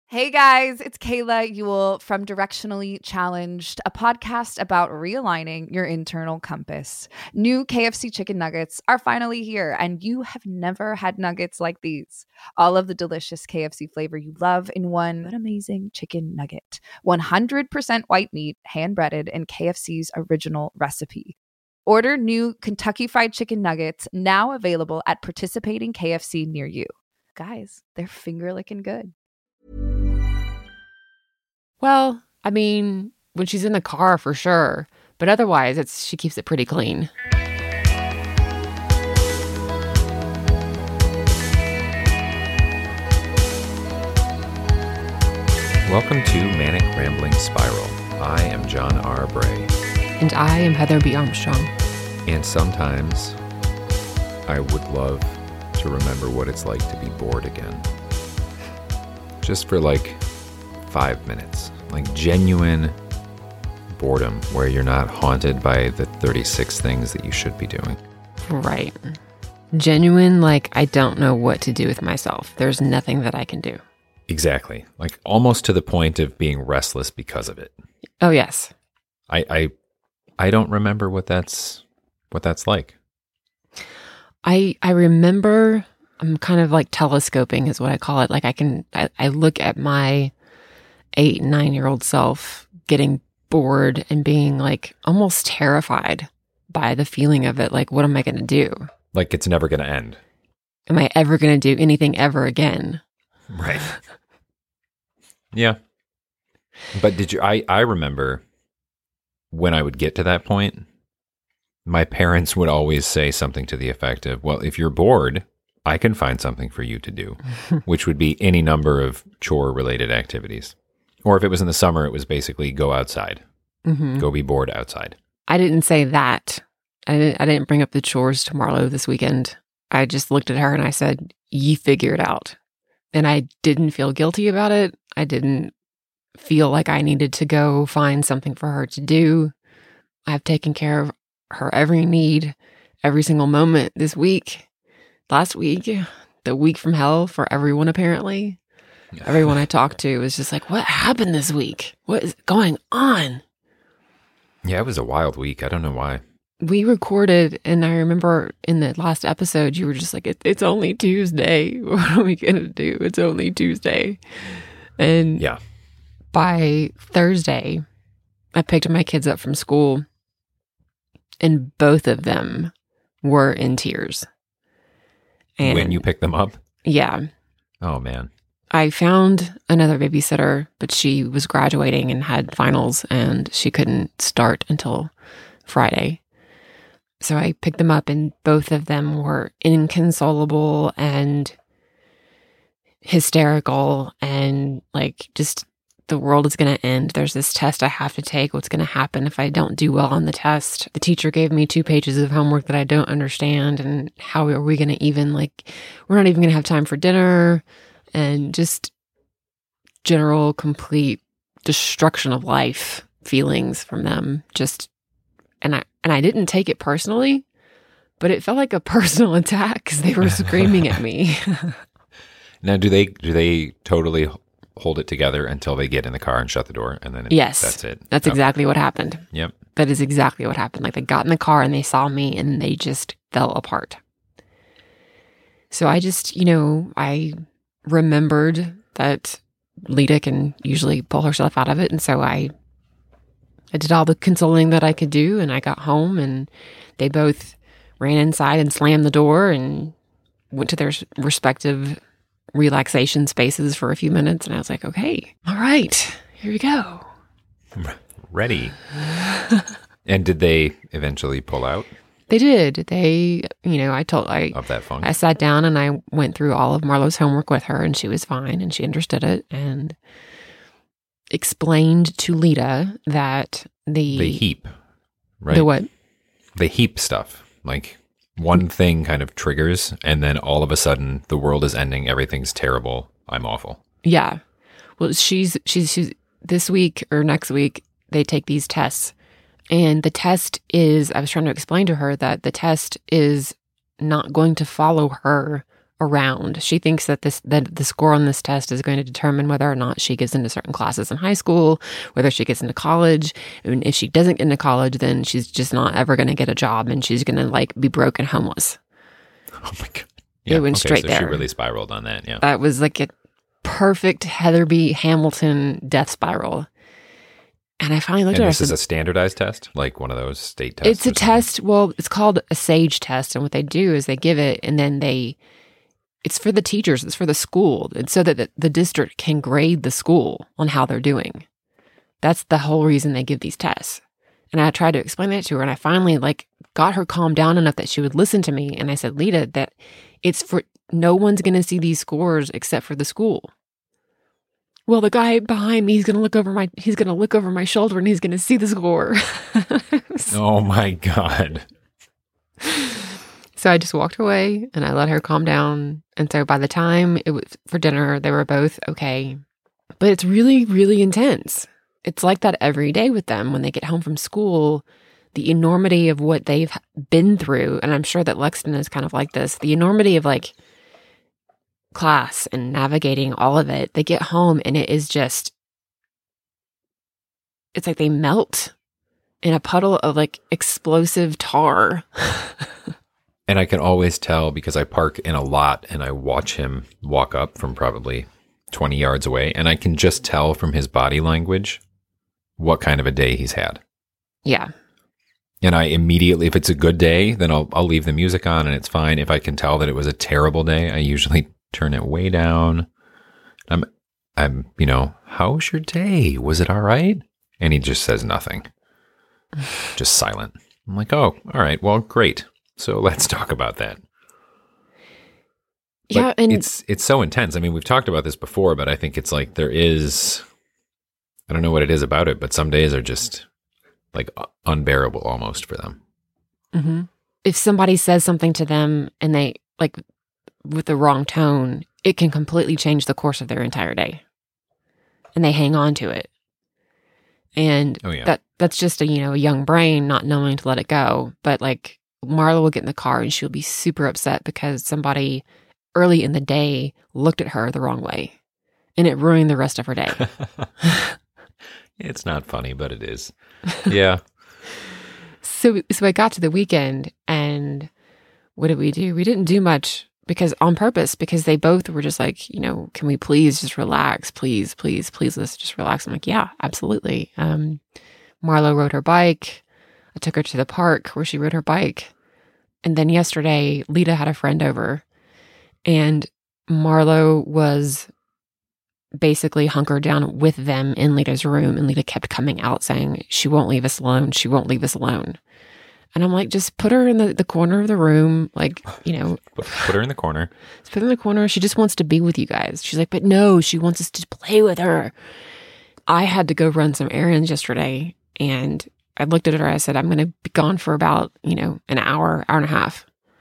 Hey guys, it's Kayla Ewell from Directionally Challenged, a podcast about realigning your internal compass. New KFC chicken nuggets are finally here, and you have never had nuggets like these. All of the delicious KFC flavor you love in one amazing chicken nugget. 100% white meat, hand breaded in KFC's original recipe. Order new Kentucky Fried Chicken nuggets now available at participating KFC near you. Guys, they're finger-licking good. Well, I mean, when she's in the car for sure, but otherwise she keeps it pretty clean. Welcome to Manic Rambling Spiral. I am John R. Bray. And I am Heather B. Armstrong. And sometimes I would love to remember what it's like to be bored again. Just for 5 minutes. Genuine boredom where you're not haunted by the 36 things that you should be doing. Right. Genuine, I don't know what to do with myself. There's nothing that I can do. Exactly. Almost to the point of being restless because of it. Oh, yes. I don't remember what that's like. I remember, I'm kind of telescoping is what I call it. I look at my 8 and 9-year-old self getting bored and being almost terrified by the feeling of it. What am I going to do? It's never going to end. Am I ever going to do anything ever again? Right. Yeah. But I remember when I would get to that point, my parents would always say something to the effect of, well, if you're bored, I can find something for you to do, which would be any number of chore-related activities. Or if it was in the summer, it was basically go outside. Mm-hmm. Go be bored outside. I didn't say that. I didn't bring up the chores to Marlo this weekend. I just looked at her and I said, "You figure it out." And I didn't feel guilty about it. I didn't feel like I needed to go find something for her to do. I've taken care of her every need, every single moment this week. Last week, the week from hell for everyone apparently. Everyone I talked to was just what happened this week? What is going on? Yeah, it was a wild week. I don't know why. We recorded, and I remember in the last episode, you were just it's only Tuesday. What are we going to do? It's only Tuesday. And yeah, by Thursday, I picked my kids up from school, and both of them were in tears. And when you picked them up? Yeah. Oh, man. I found another babysitter, but she was graduating and had finals, and she couldn't start until Friday. So I picked them up, and both of them were inconsolable and hysterical, and just the world is going to end. There's this test I have to take. What's going to happen if I don't do well on the test? The teacher gave me 2 pages of homework that I don't understand, and how are we going to even, we're not even going to have time for dinner. And just general, complete destruction of life feelings from them. And I didn't take it personally, but it felt like a personal attack because they were screaming at me. Now, do they totally hold it together until they get in the car and shut the door, and then yes, that's it? That's exactly what happened. Yep, that is exactly what happened. They got in the car and they saw me, and they just fell apart. So I just, I remembered that Lita can usually pull herself out of it. And so I did all the consoling that I could do, and I got home, and they both ran inside and slammed the door and went to their respective relaxation spaces for a few minutes. And I was like, okay, all right, here we go. Ready. And did they eventually pull out? They did. They, of that funk. I sat down and I went through all of Marlo's homework with her, and she was fine and she understood it, and explained to Lita that the heap, right? The what? The heap stuff. One thing kind of triggers, and then all of a sudden the world is ending. Everything's terrible. I'm awful. Yeah. Well, she's this week or next week, they take these tests. And the test is, I was trying to explain to her that the test is not going to follow her around. She thinks that the score on this test is going to determine whether or not she gets into certain classes in high school, whether she gets into college. And if she doesn't get into college, then she's just not ever going to get a job, and she's going to like be broke and homeless. Oh my God. Yeah, it went straight so there. She really spiraled on that. Yeah. That was like a perfect Heather B. Hamilton death spiral. And I finally looked at her. This is a standardized test, like one of those state tests. It's a test. Well, it's called a SAGE test. And what they do is they give it, and then it's for the teachers, it's for the school. And so that the district can grade the school on how they're doing. That's the whole reason they give these tests. And I tried to explain that to her, and I finally like got her calmed down enough that she would listen to me. And I said, Lita, that it's for no one's going to see these scores except for the school. Well, the guy behind me, he's going to look over my shoulder, and he's going to see the score. Oh my God. So I just walked away and I let her calm down. And so by the time it was for dinner, they were both okay. But it's really, really intense. It's like that every day with them when they get home from school. The enormity of what they've been through, and I'm sure that Lexington is kind of like this, the enormity of like class and navigating all of it. They get home and it is just, it's like they melt in a puddle of like explosive tar. And I can always tell because I park in a lot and I watch him walk up from probably 20 yards away, and I can just tell from his body language what kind of a day he's had. Yeah. And I immediately, if it's a good day, then I'll leave the music on and it's fine. If I can tell that it was a terrible day, I usually turn it way down. I'm, how was your day? Was it all right? And he just says nothing. Just silent. I'm like, oh, all right. Well, great. So let's talk about that. But yeah, and it's so intense. I mean, we've talked about this before, but I think it's like I don't know what it is about it, but some days are just like unbearable almost for them. mm-hmm. If somebody says something to them and they like with the wrong tone, it can completely change the course of their entire day. And they hang on to it. And that's just a young brain not knowing to let it go. But like Marla will get in the car and she'll be super upset because somebody early in the day looked at her the wrong way, and it ruined the rest of her day. It's not funny, but it is. Yeah. So I got to the weekend, and what did we do? We didn't do much on purpose, because they both were just like, can we please just relax? Please, please, please, let's just relax. I'm like, yeah, absolutely. Marlo rode her bike. I took her to the park where she rode her bike. And then yesterday, Lita had a friend over, and Marlo was basically hunkered down with them in Lita's room, and Lita kept coming out saying, she won't leave us alone. She won't leave us alone. And I'm like, just put her in the corner of the room. Like, Put her in the corner. Just put her in the corner. She just wants to be with you guys. She's like, but no, she wants us to play with her. I had to go run some errands yesterday, and I looked at her. I said, I'm going to be gone for about, an hour and a half.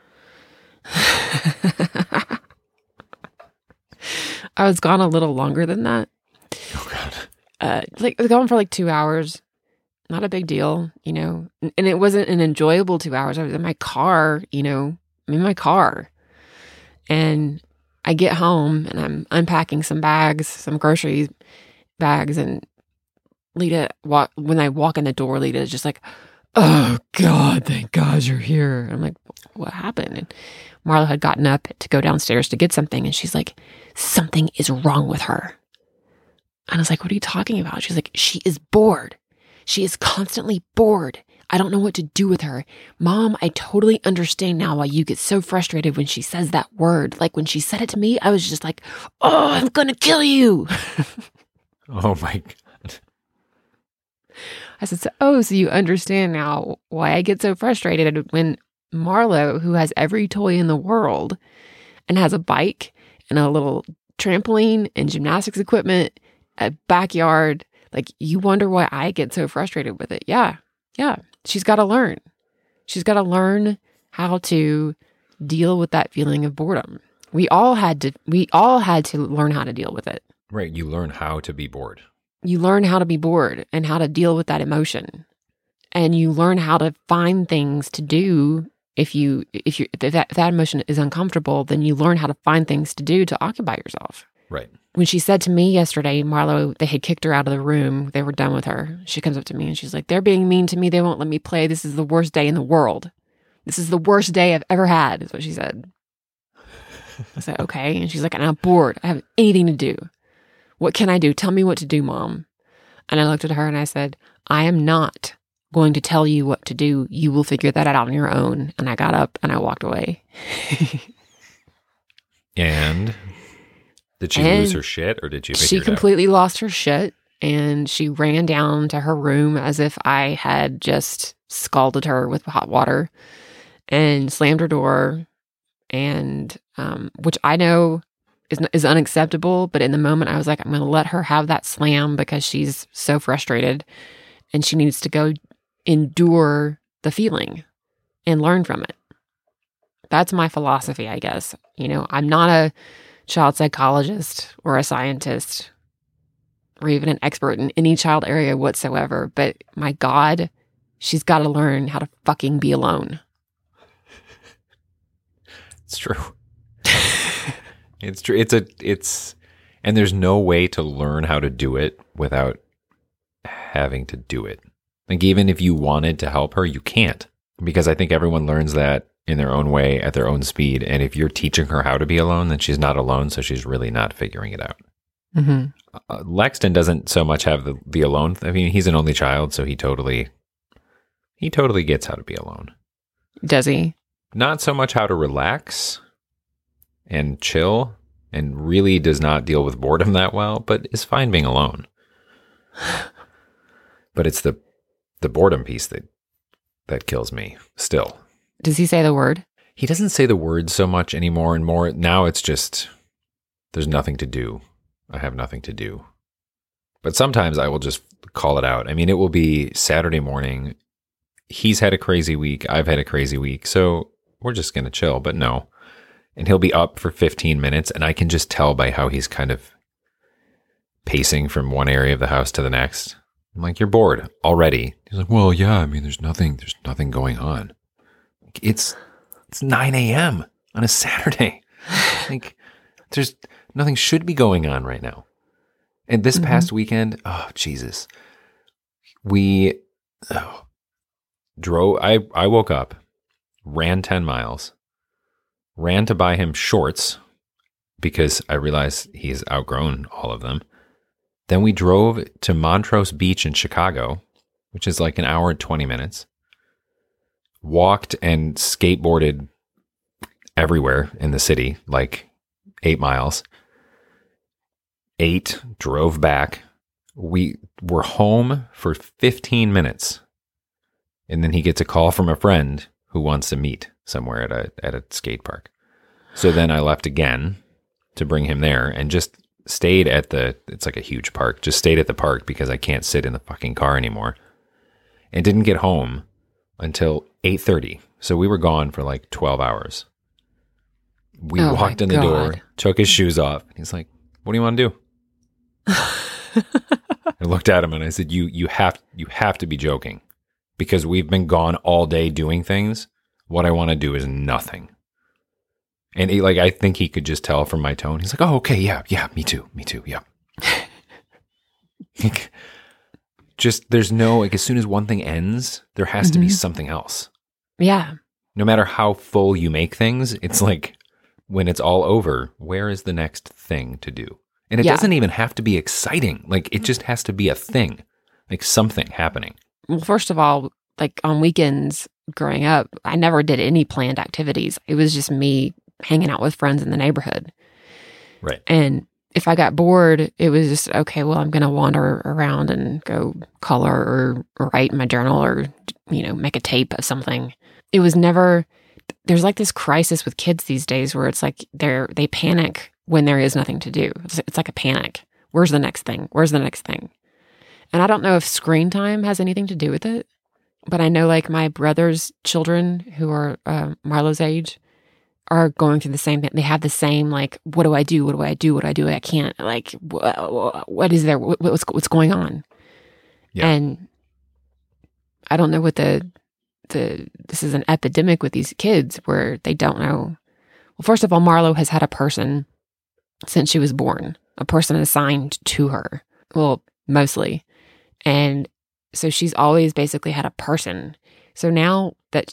I was gone a little longer than that. Oh, God. I was gone for like 2 hours. Not a big deal, and it wasn't an enjoyable 2 hours. I was in my car, I'm in my car. And I get home and I'm unpacking some bags, some grocery bags. And Lita, when I walk in the door, Lita is just like, oh God, thank God you're here. I'm like, what happened? And Marla had gotten up to go downstairs to get something. And she's like, something is wrong with her. And I was like, what are you talking about? She's like, she is bored. She is constantly bored. I don't know what to do with her. Mom, I totally understand now why you get so frustrated when she says that word. Like when she said it to me, I was just like, oh, I'm going to kill you. Oh my God. I said, so you understand now why I get so frustrated when Marlo, who has every toy in the world and has a bike and a little trampoline and gymnastics equipment, a backyard, like, you wonder why I get so frustrated with it. Yeah. She's got to learn. She's got to learn how to deal with that feeling of boredom. We all had to learn how to deal with it. Right. You learn how to be bored. You learn how to be bored and how to deal with that emotion. And you learn how to find things to do if that emotion is uncomfortable, then you learn how to find things to do to occupy yourself. Right. When she said to me yesterday, Marlo, they had kicked her out of the room. They were done with her. She comes up to me and she's like, they're being mean to me. They won't let me play. This is the worst day in the world. This is the worst day I've ever had, is what she said. I said, okay. And she's like, I'm bored. I have anything to do. What can I do? Tell me what to do, Mom. And I looked at her and I said, I am not going to tell you what to do. You will figure that out on your own. And I got up and I walked away. And did she lose her shit, or did she figure She it out? completely lost her shit, and she ran down to her room as if I had just scalded her with hot water and slammed her door, and which I know is unacceptable, but in the moment I was like, I'm going to let her have that slam because she's so frustrated and she needs to go endure the feeling and learn from it. That's my philosophy, I guess. You know, I'm not a child psychologist or a scientist or even an expert in any child area whatsoever, but my God, she's got to learn how to fucking be alone. It's true. It's true. And there's no way to learn how to do it without having to do it. Like, even if you wanted to help her, you can't, because I think everyone learns that in their own way at their own speed. And if you're teaching her how to be alone, then she's not alone. So she's really not figuring it out. Mm-hmm. Lexton doesn't so much have the alone. I mean, he's an only child, so he totally gets how to be alone. Does he? Not so much how to relax and chill, and really does not deal with boredom that well, but is fine being alone. But it's the boredom piece that kills me still. Does he say the word? He doesn't say the word so much anymore, and more now it's just, there's nothing to do. I have nothing to do. But sometimes I will just call it out. I mean, it will be Saturday morning. He's had a crazy week. I've had a crazy week. So we're just going to chill, but no. And he'll be up for 15 minutes, and I can just tell by how he's kind of pacing from one area of the house to the next. I'm like, you're bored already. He's like, well, yeah, I mean, there's nothing going on. It's 9 a.m. on a Saturday. Like, there's nothing should be going on right now. And this past weekend, oh, Jesus. We drove, I woke up, ran 10 miles, ran to buy him shorts because I realized he's outgrown all of them. Then we drove to Montrose Beach in Chicago, which is like an hour and 20 minutes. Walked and skateboarded everywhere in the city, like 8 miles. Ate, drove back. We were home for 15 minutes. And then he gets a call from a friend who wants to meet somewhere at a skate park. So then I left again to bring him there and just stayed at it's like a huge park, just stayed at the park because I can't sit in the fucking car anymore. And didn't get home until 8:30. So we were gone for like 12 hours. We walked in the door, took his shoes off. He's like, what do you want to do? I looked at him and I said, you have to be joking, because we've been gone all day doing things. What I want to do is nothing. And I think he could just tell from my tone. He's like, oh, okay. Yeah, me too. Yeah. Just, there's no, as soon as one thing ends, there has to be something else. Yeah. No matter how full you make things, it's like, when it's all over, where is the next thing to do? And it doesn't even have to be exciting. Like, it just has to be a thing, like something happening. Well, first of all, like on weekends growing up, I never did any planned activities. It was just me hanging out with friends in the neighborhood. Right. And if I got bored, it was just, okay, well, I'm going to wander around and go color or write in my journal or, make a tape of something. It was never, there's like this crisis with kids these days where it's like they panic when there is nothing to do. It's like a panic. Where's the next thing? Where's the next thing? And I don't know if screen time has anything to do with it, but I know like my brother's children who are Marlo's age are going through the same thing. They have the same, like, what do I do? What do I do? What do I do? I can't, like, what is there? What's going on? Yeah. And I don't know what the this is an epidemic with these kids where they don't know. Well, first of all, Marlo has had a person since she was born, a person assigned to her. Well, mostly. And so she's always basically had a person. So now that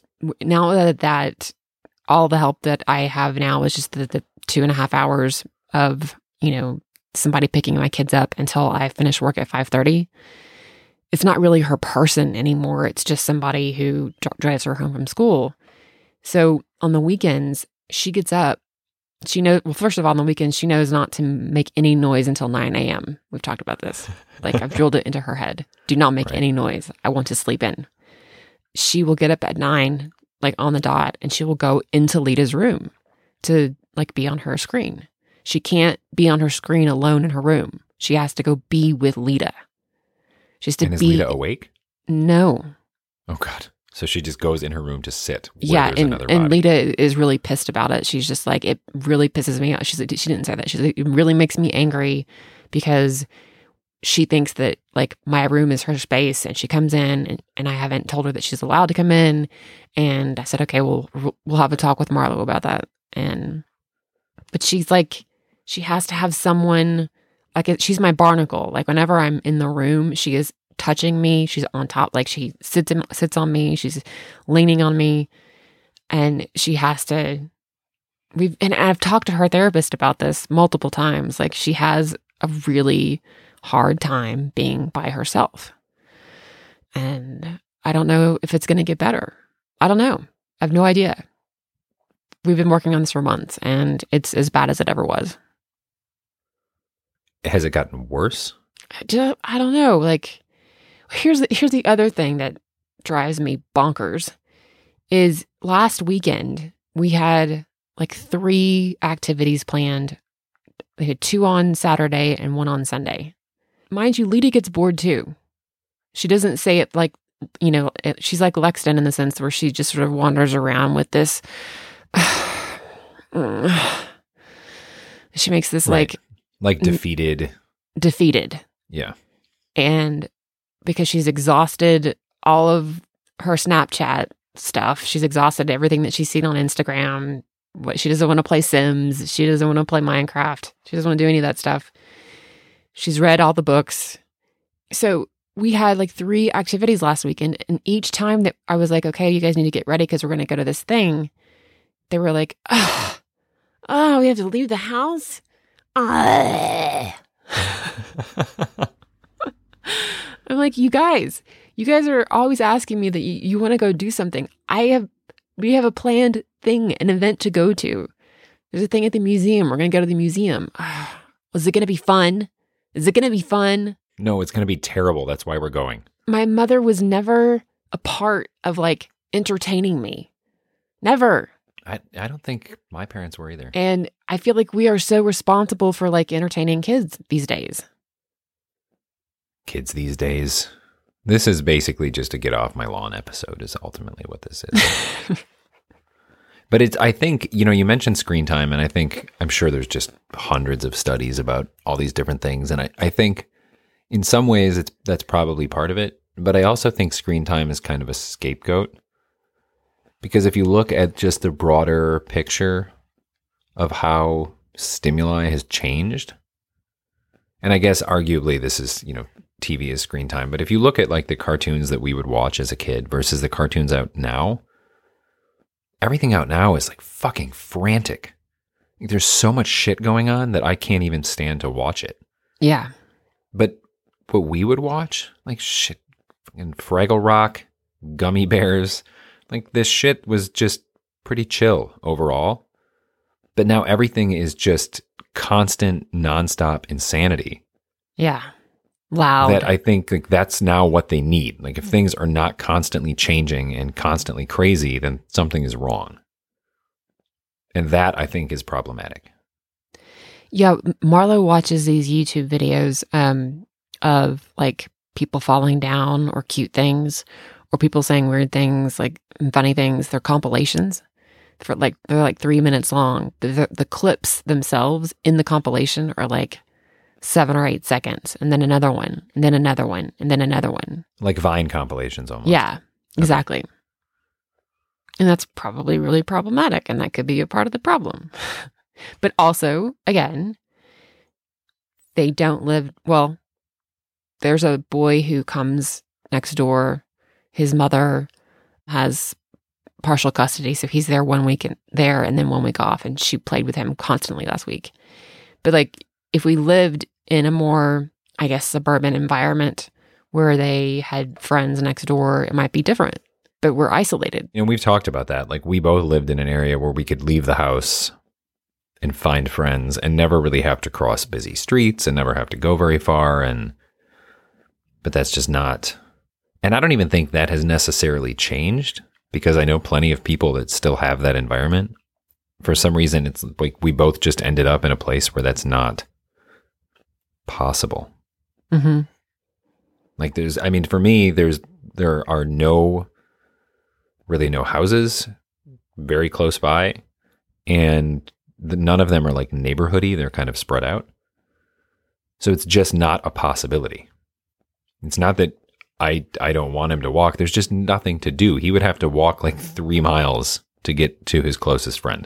all the help that I have now is just the 2.5 hours of, somebody picking my kids up until I finish work at 5:30. It's not really her person anymore. It's just somebody who drives her home from school. So on the weekends, she gets up. First of all, on the weekends, she knows not to make any noise until 9 a.m. We've talked about this. Like, I've drilled it into her head. Do not make any noise. I want to sleep in. She will get up at 9, like on the dot, and she will go into Lita's room to like be on her screen. She can't be on her screen alone in her room. She has to go be with Lita. Is Lita awake? No. Oh, God. So she just goes in her room to sit. Yeah, and Lita is really pissed about it. She's just like, it really pisses me off. She didn't say that. She's like, it really makes me angry because she thinks that like my room is her space, and she comes in and I haven't told her that she's allowed to come in. And I said, okay, we'll have a talk with Marlo about that. But she's like, she has to have someone, like she's my barnacle. Like whenever I'm in the room, she is touching me. She's on top, like she sits on me. She's leaning on me, and she has to. And I've talked to her therapist about this multiple times. Like she has a really hard time being by herself, and I don't know if it's going to get better. I don't know. I have no idea. We've been working on this for months, and it's as bad as it ever was. Has it gotten worse? I don't know. Like, here's the other thing that drives me bonkers is last weekend we had like 3 activities planned. We had 2 on Saturday and 1 on Sunday. Mind you, Lita gets bored too. She doesn't say it like, she's like Lexton in the sense where she just sort of wanders around with this. She makes this like defeated. Yeah. And because she's exhausted all of her Snapchat stuff, she's exhausted everything that she's seen on Instagram. She doesn't want to play Sims. She doesn't want to play Minecraft. She doesn't want to do any of that stuff. She's read all the books. So we had like 3 activities last weekend. And each time that I was like, okay, you guys need to get ready because we're going to go to this thing. They were like, oh, we have to leave the house? I'm like, you guys are always asking me that you want to go do something. We have a planned thing, an event to go to. There's a thing at the museum. We're going to go to the museum. Was it going to be fun? Is it going to be fun? No, it's going to be terrible. That's why we're going. My mother was never a part of like entertaining me. Never. I don't think my parents were either. And I feel like we are so responsible for like entertaining kids these days. Kids these days. This is basically just a get off my lawn episode is ultimately what this is. But I think, you mentioned screen time, and I'm sure there's just hundreds of studies about all these different things. And I think in some ways that's probably part of it. But I also think screen time is kind of a scapegoat. Because if you look at just the broader picture of how stimuli has changed, and I guess arguably this is, TV is screen time, but if you look at like the cartoons that we would watch as a kid versus the cartoons out now, everything out now is like fucking frantic. There's so much shit going on that I can't even stand to watch it. Yeah. But what we would watch, like shit, fucking Fraggle Rock, Gummy Bears, like this shit was just pretty chill overall. But now everything is just constant, nonstop insanity. Yeah. Loud. That I think like that's now what they need. Like if things are not constantly changing and constantly crazy, then something is wrong. And that I think is problematic. Yeah, Marlo watches these YouTube videos of like people falling down or cute things or people saying weird things, like funny things. They're compilations. They're like 3 minutes long. The clips themselves in the compilation are like 7 or 8 seconds, and then another one, and then another one, and then another one. Like Vine compilations almost. Yeah, exactly. And that's probably really problematic, and that could be a part of the problem. But also, again, they don't live, well, there's a boy who comes next door. His mother has partial custody, so he's there 1 week there and then 1 week off, and she played with him constantly last week. But like, if we lived in a more, I guess, suburban environment where they had friends next door, it might be different. But we're isolated. And we've talked about that. Like, we both lived in an area where we could leave the house and find friends and never really have to cross busy streets and never have to go very far. But that's just not. And I don't even think that has necessarily changed, because I know plenty of people that still have that environment. For some reason, it's like we both just ended up in a place where that's not possible. Mm-hmm. Like, for me, there are really no houses very close by, and none of them are like neighborhoody. They're kind of spread out. So it's just not a possibility. It's not that I don't want him to walk. There's just nothing to do. He would have to walk like 3 miles to get to his closest friend,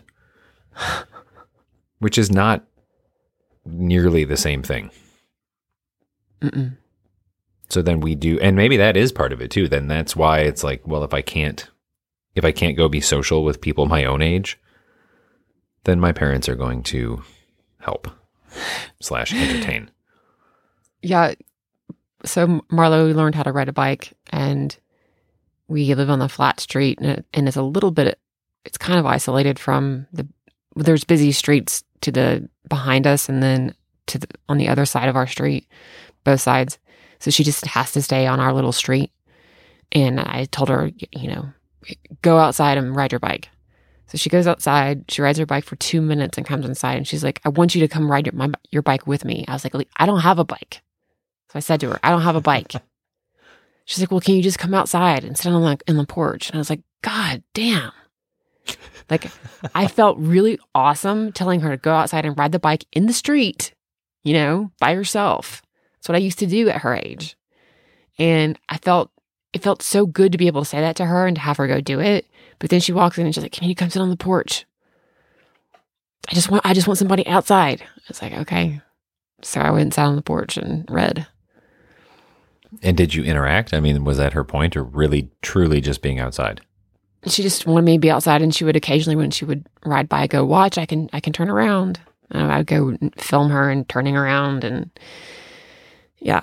which is not nearly the same thing. Mm-mm. So then we do, and maybe that is part of it too. Then that's why it's like, well, if I can't go be social with people my own age, then my parents are going to help / entertain. Yeah. So Marlo learned how to ride a bike, and we live on the flat street, and it's a little bit, it's kind of isolated from there's busy streets behind us, and then on the other side of our street, both sides. So she just has to stay on our little street. And I told her, go outside and ride your bike. So she goes outside, she rides her bike for 2 minutes and comes inside, and she's like, I want you to come ride your bike with me. I was like, I don't have a bike. So I said to her, I don't have a bike. She's like, well, can you just come outside and sit on in the porch? And I was like, God damn. Like, I felt really awesome telling her to go outside and ride the bike in the street, by herself. That's what I used to do at her age. And it felt so good to be able to say that to her and to have her go do it. But then she walks in and she's like, can you come sit on the porch? I just want somebody outside. I was like, okay. So I went and sat on the porch and read. And did you interact? I mean, was that her point, or really, truly just being outside? She just wanted me to be outside, and she would occasionally, when she would ride by, go, watch, I can turn around. And I would go film her and turning around, and yeah.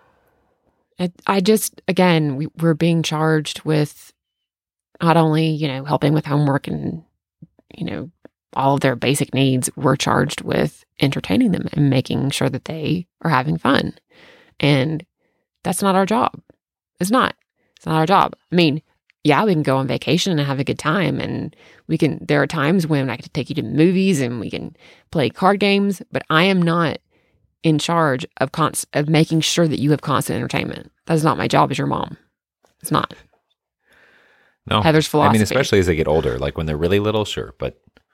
I just, again, we're being charged with not only, helping with homework and, all of their basic needs. We're charged with entertaining them and making sure that they are having fun. And that's not our job. It's not our job. I mean, yeah, we can go on vacation and have a good time, and there are times when I can take you to movies and we can play card games, but I am not in charge of making sure that you have constant entertainment. That's not my job as your mom. It's not. No. Heather's philosophy. I mean, especially as they get older, like when they're really little, sure, but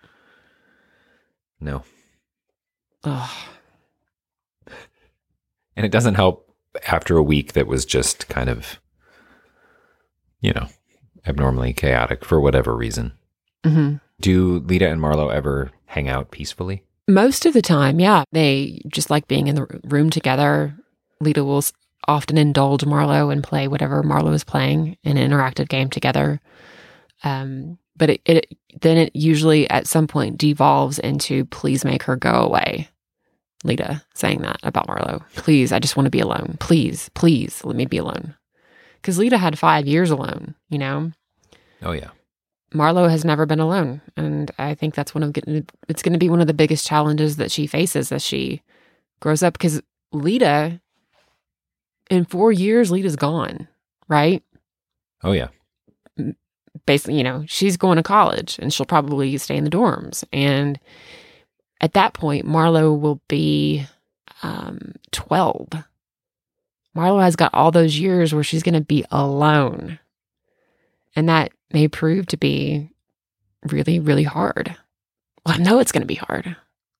no. Oh. And it doesn't help after a week that was just kind of, abnormally chaotic for whatever reason. Mm-hmm. Do Lita and Marlo ever hang out peacefully? Most of the time, yeah. They just like being in the room together. Lita will often indulge Marlo and play whatever Marlo is playing in an interactive game together. But it usually at some point devolves into, please make her go away. Lita saying that about Marlo. Please, I just want to be alone. Please, let me be alone. Because Lita had 5 years alone, Oh, yeah. Marlo has never been alone. And I think that's it's going to be one of the biggest challenges that she faces as she grows up. Because Lita, in 4 years, Lita's gone, right? Oh, yeah. Basically, she's going to college and she'll probably stay in the dorms. And at that point, Marlo will be 12. Marlo has got all those years where she's going to be alone. And that may prove to be really, really hard. Well, I know it's going to be hard.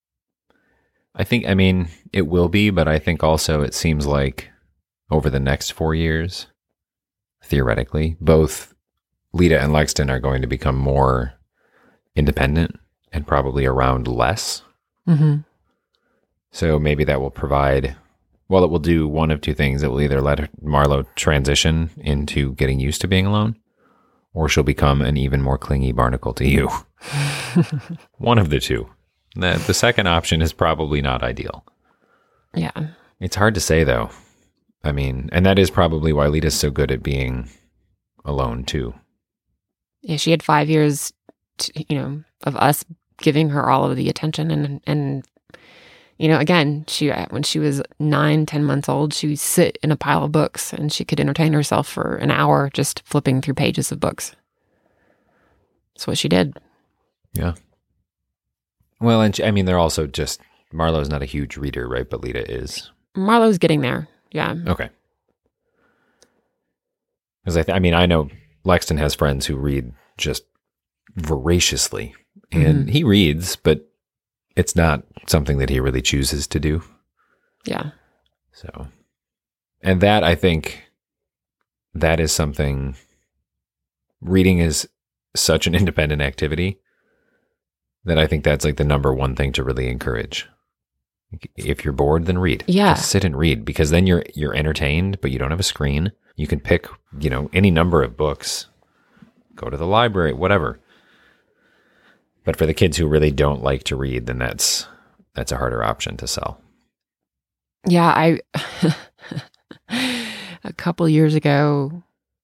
I mean, it will be, but I think also it seems like over the next 4 years, theoretically, both Lita and Lexton are going to become more independent and probably around less. Mm-hmm. So maybe that will provide, well, it will do one of two things. It will either let Marlo transition into getting used to being alone, or she'll become an even more clingy barnacle to you. One of the two. The second option is probably not ideal. Yeah. It's hard to say, though. I mean, and that is probably why Lita's so good at being alone, too. Yeah, she had 5 years, of us giving her all of the attention. And again, when she was 9-10 months old, she would sit in a pile of books and she could entertain herself for an hour just flipping through pages of books. That's what she did. Yeah. Well, and they're also just, Marlo's not a huge reader, right? But Lita is. Marlo's getting there. Yeah. Okay. Because I know Lexton has friends who read just voraciously, and he reads, but it's not something that he really chooses to do. Yeah. So, and that, I think, that is something, reading is such an independent activity that I think that's like the number one thing to really encourage. If you're bored, then read. Yeah. Just sit and read, because then you're entertained, but you don't have a screen. You can pick, any number of books, go to the library, whatever. But for the kids who really don't like to read, then that's a harder option to sell. Yeah, a couple years ago,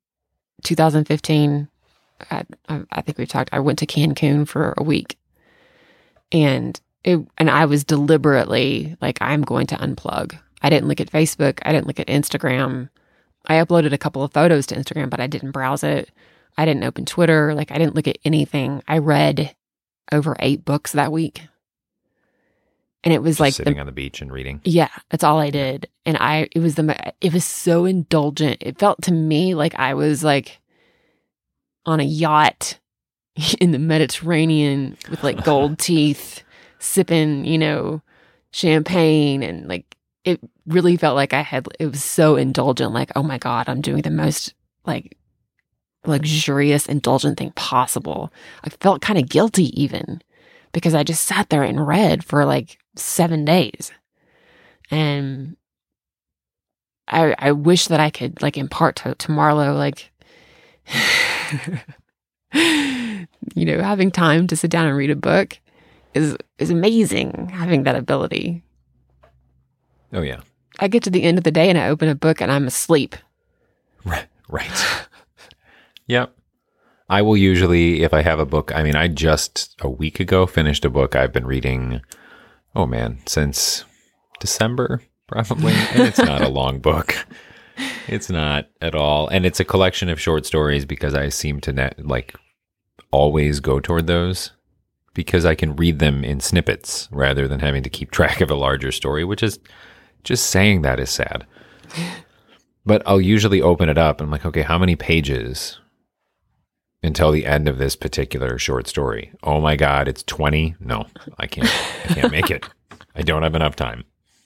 2015, I think we've talked, I went to Cancun for a week. And I was deliberately like, I'm going to unplug. I didn't look at Facebook. I didn't look at Instagram. I uploaded a couple of photos to Instagram, but I didn't browse it. I didn't open Twitter. Like, I didn't look at anything. I read over 8 books that week. And it was just like sitting on the beach and reading. Yeah, that's all I did. And it was so indulgent. It felt to me like I was like on a yacht in the Mediterranean with like gold teeth, sipping, champagne, and like it really felt like it was so indulgent. Like, oh my God, I'm doing the most like luxurious, indulgent thing possible. I felt kind of guilty even because I just sat there and read for like 7 days. And I wish that I could like impart to Marlo, like, having time to sit down and read a book is amazing, having that ability. Oh, yeah. I get to the end of the day and I open a book and I'm asleep. Right. Yep. I will usually, if I have a book, I just a week ago finished a book I've been reading, since December, probably. And it's not a long book. It's not at all. And it's a collection of short stories because I seem to always go toward those because I can read them in snippets rather than having to keep track of a larger story, which is just saying that is sad. But I'll usually open it up and I'm like, okay, how many pages until the end of this particular short story? Oh my God, it's 20? No, I can't make it. I don't have enough time.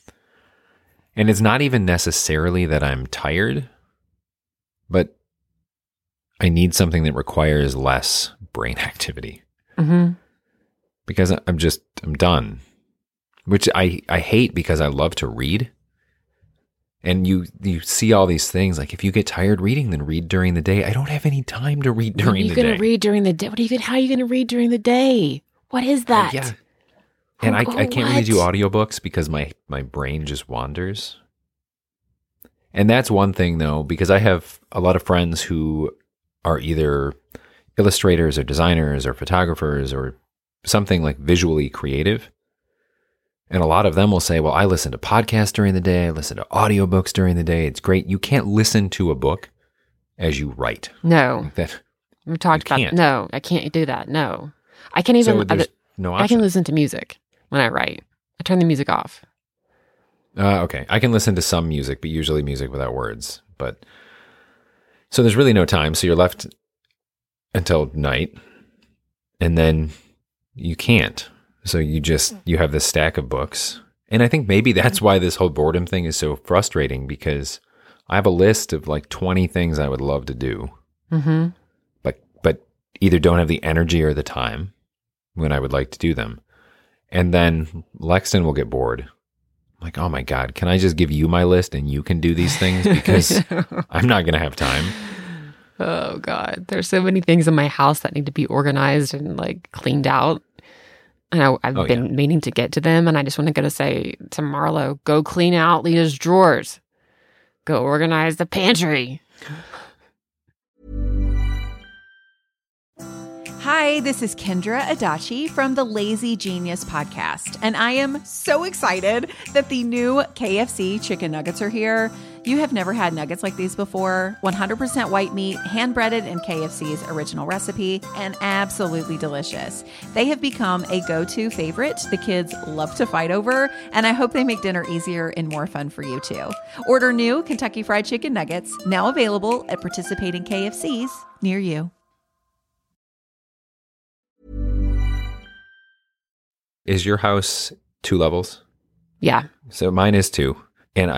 And it's not even necessarily that I'm tired, but I need something that requires less brain activity. Mm-hmm. Because I'm done. Which I hate because I love to read. And you see all these things, like if you get tired reading, then read during the day. I don't have any time to read during the day. You're going to read during the day? How are you going to read during the day? What is that? Yeah. And I can't really do audiobooks because my brain just wanders. And that's one thing, though, because I have a lot of friends who are either illustrators or designers or photographers or something like visually creative. And a lot of them will say, well, I listen to podcasts during the day. I listen to audiobooks during the day. It's great. You can't listen to a book as you write. No. Like that. We've talked about that. No, I can't do that. No. I can't even. So there's no option. I can listen to music when I write. I turn the music off. Okay. I can listen to some music, but usually music without words. But so there's really no time. So you're left until night and then you can't. So you have this stack of books. And I think maybe that's why this whole boredom thing is so frustrating, because I have a list of like 20 things I would love to do. Mm-hmm. But either don't have the energy or the time when I would like to do them. And then Lexton will get bored. I'm like, oh my God, can I just give you my list and you can do these things? Because I'm not going to have time. Oh God, there's so many things in my house that need to be organized and like cleaned out. And I've been meaning to get to them, and I just want to go to say to Marlo, go clean out Leah's drawers. Go organize the pantry. Hi, this is Kendra Adachi from the Lazy Genius podcast, and I am so excited that the new KFC chicken nuggets are here. You have never had nuggets like these before. 100% white meat, hand-breaded in KFC's original recipe, and absolutely delicious. They have become a go-to favorite the kids love to fight over, and I hope they make dinner easier and more fun for you too. Order new Kentucky Fried Chicken Nuggets, now available at participating KFCs near you. Is your house 2 levels? Yeah. So mine is 2. And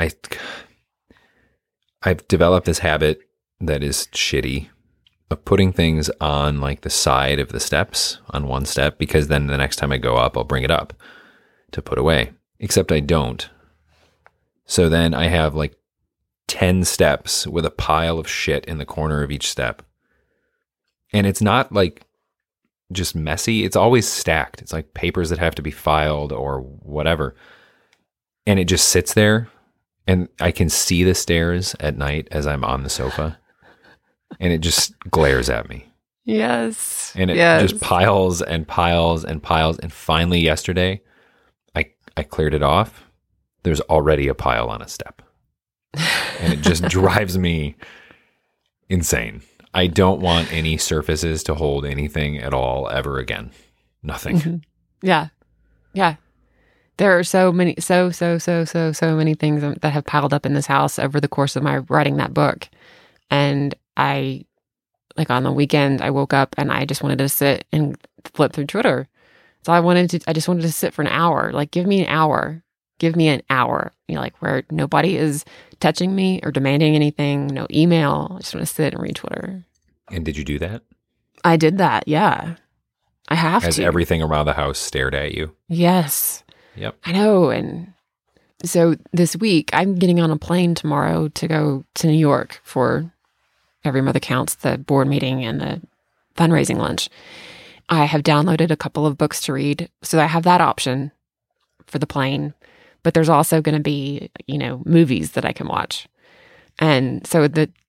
I've developed this habit that is shitty of putting things on like the side of the steps on one step, because then the next time I go up, I'll bring it up to put away. Except I don't. So then I have like 10 steps with a pile of shit in the corner of each step. And it's not like just messy. It's always stacked. It's like papers that have to be filed or whatever. And it just sits there, and I can see the stairs at night as I'm on the sofa, and it just glares at me. Yes. And it just piles and piles and piles. And finally yesterday, I cleared it off. There's already a pile on a step. And it just drives me insane. I don't want any surfaces to hold anything at all ever again. Nothing. Mm-hmm. Yeah. Yeah. There are so many, so many things that have piled up in this house over the course of my writing that book. And I, like on the weekend, I woke up and I just wanted to sit and flip through Twitter. So I just wanted to sit for an hour. Like, give me an hour. Give me an hour. You know, like where nobody is touching me or demanding anything, no email. I just want to sit and read Twitter. And did you do that? I did that, yeah. I have to. As everything around the house stared at you? Yes. Yep. I know. And so this week, I'm getting on a plane tomorrow to go to New York for Every Mother Counts, the board meeting and the fundraising lunch. I have downloaded a couple of books to read, so I have that option for the plane. But there's also going to be, movies that I can watch. And so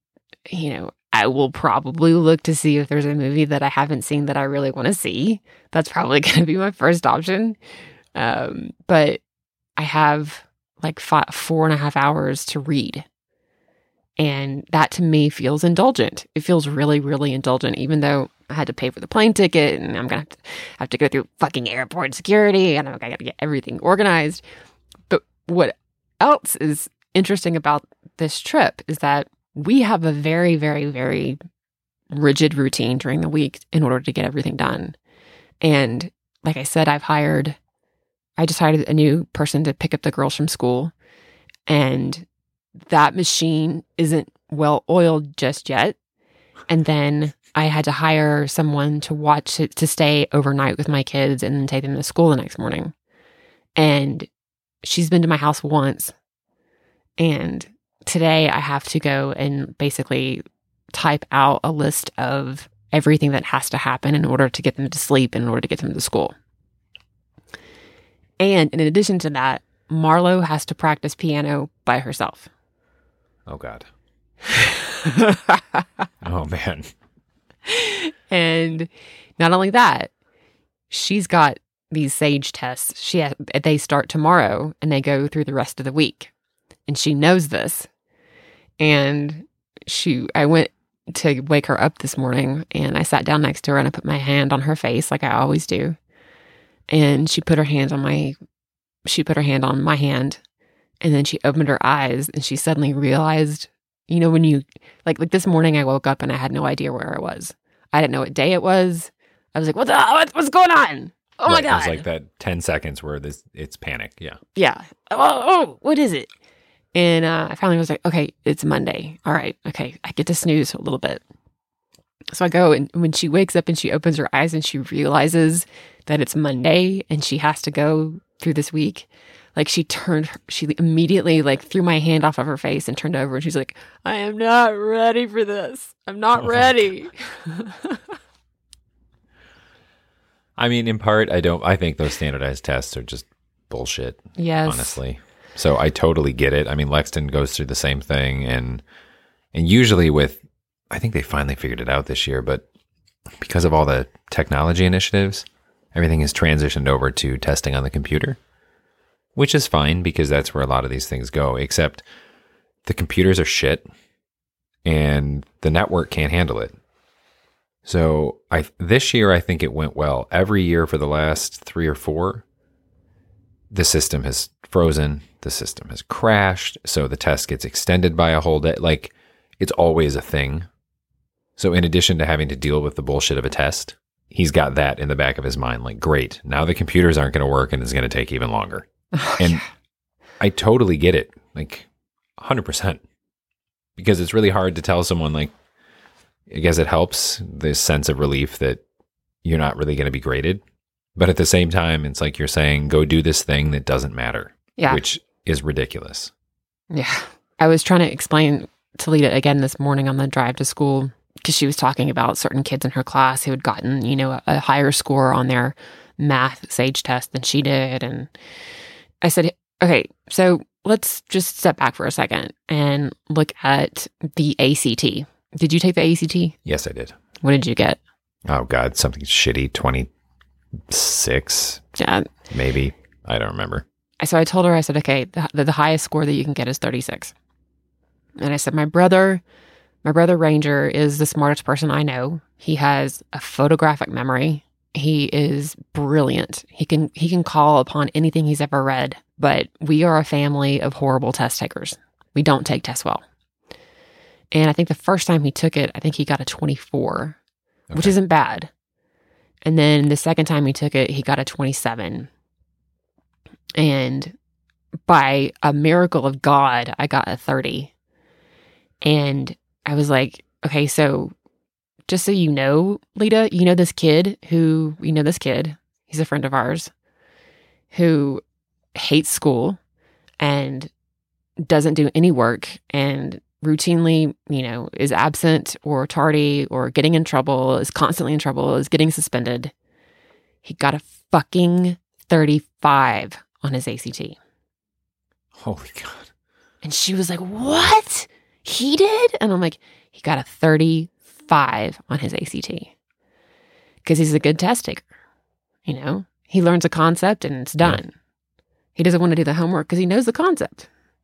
I will probably look to see if there's a movie that I haven't seen that I really want to see. That's probably going to be my first option. But I have like 4.5 hours to read. And that to me feels indulgent. It feels really, really indulgent, even though I had to pay for the plane ticket and I'm going to have to go through fucking airport security and I got to get everything organized. But what else is interesting about this trip is that we have a very, very, very rigid routine during the week in order to get everything done. And like I said, I just hired a new person to pick up the girls from school. And that machine isn't well oiled just yet. And then I had to hire someone to watch it, to stay overnight with my kids and then take them to school the next morning. And she's been to my house once. And today I have to go and basically type out a list of everything that has to happen in order to get them to sleep and in order to get them to school. And in addition to that, Marlo has to practice piano by herself. Oh, God. Oh, man. And not only that, she's got these SAGE tests. They start tomorrow and they go through the rest of the week. And she knows this. And I went to wake her up this morning and I sat down next to her and I put my hand on her face like I always do. And she put her hand on my hand, and then she opened her eyes and she suddenly realized, when you like this morning I woke up and I had no idea where I was. I didn't know what day it was. I was like, what's going on? Oh my God. It was like that 10 seconds where it's panic. Yeah. Yeah. Oh, what is it? And I finally was like, okay, it's Monday. All right. Okay. I get to snooze a little bit. So I go, and when she wakes up and she opens her eyes and she realizes that it's Monday and she has to go through this week, like she immediately like threw my hand off of her face and turned over and she's like, I am not ready for this. I'm not ready. I mean, in part, I think those standardized tests are just bullshit. Yes. Honestly. So I totally get it. I mean, Lexington goes through the same thing, and usually I think they finally figured it out this year, but because of all the technology initiatives, everything is transitioned over to testing on the computer, which is fine because that's where a lot of these things go, except the computers are shit and the network can't handle it. So this year, I think it went well. Every year for the last 3 or 4, the system has frozen, the system has crashed, so the test gets extended by a whole day. Like, it's always a thing. So in addition to having to deal with the bullshit of a test, he's got that in the back of his mind. Like, great, now the computers aren't going to work and it's going to take even longer. And I totally get it, like 100%. Because it's really hard to tell someone, like, I guess it helps this sense of relief that you're not really going to be graded. But at the same time, it's like you're saying, go do this thing that doesn't matter, which is ridiculous. Yeah. I was trying to explain to Lita again this morning on the drive to school, because she was talking about certain kids in her class who had gotten, a higher score on their math SAGE test than she did. And I said, okay, so let's just step back for a second and look at the ACT. Did you take the ACT? Yes, I did. What did you get? Oh, God, something shitty, 26, maybe. I don't remember. So I told her, I said, okay, the highest score that you can get is 36. And I said, my brother Ranger is the smartest person I know. He has a photographic memory. He is brilliant. He can call upon anything he's ever read. But we are a family of horrible test takers. We don't take tests well. And I think the first time he took it, I think he got a 24, which isn't bad. And then the second time he took it, he got a 27. And by a miracle of God, I got a 30. And I was like, okay, so just so you know, Lita, this kid, he's a friend of ours, who hates school and doesn't do any work and routinely, is absent or tardy or getting in trouble, is constantly in trouble, is getting suspended. He got a fucking 35 on his ACT. Holy God. And she was like, what? He did? And I'm like, he got a 35 on his ACT. Because he's a good test taker. He learns a concept and it's done. Yeah. He doesn't want to do the homework because he knows the concept.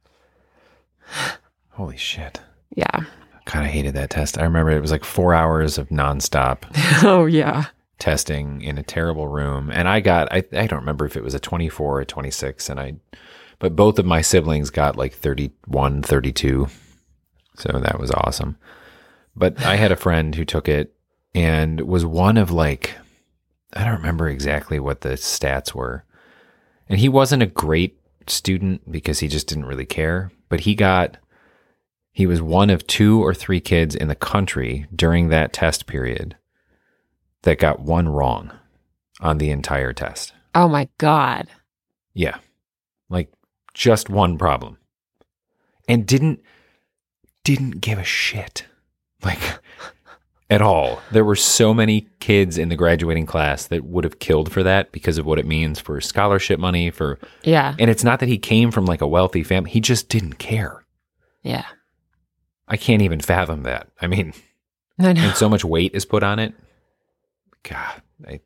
Holy shit. Yeah. I kind of hated that test. I remember it was like 4 hours of nonstop. Oh, yeah. Testing in a terrible room. And I don't remember if it was a 24 or 26. But both of my siblings got like 31, 32. So that was awesome. But I had a friend who took it and was one of I don't remember exactly what the stats were. And he wasn't a great student because he just didn't really care. But he was one of 2 or 3 kids in the country during that test period that got one wrong on the entire test. Oh my God. Yeah. Like just one problem. And didn't give a shit. Like at all. There were so many kids in the graduating class that would have killed for that because of what it means for scholarship money, Yeah. And it's not that he came from like a wealthy family. He just didn't care. Yeah. I can't even fathom that. I mean, I know. And so much weight is put on it. God.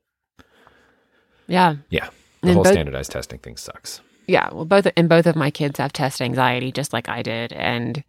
Yeah. Yeah. The whole standardized testing thing sucks. Yeah. Well, both of my kids have test anxiety just like I did. And,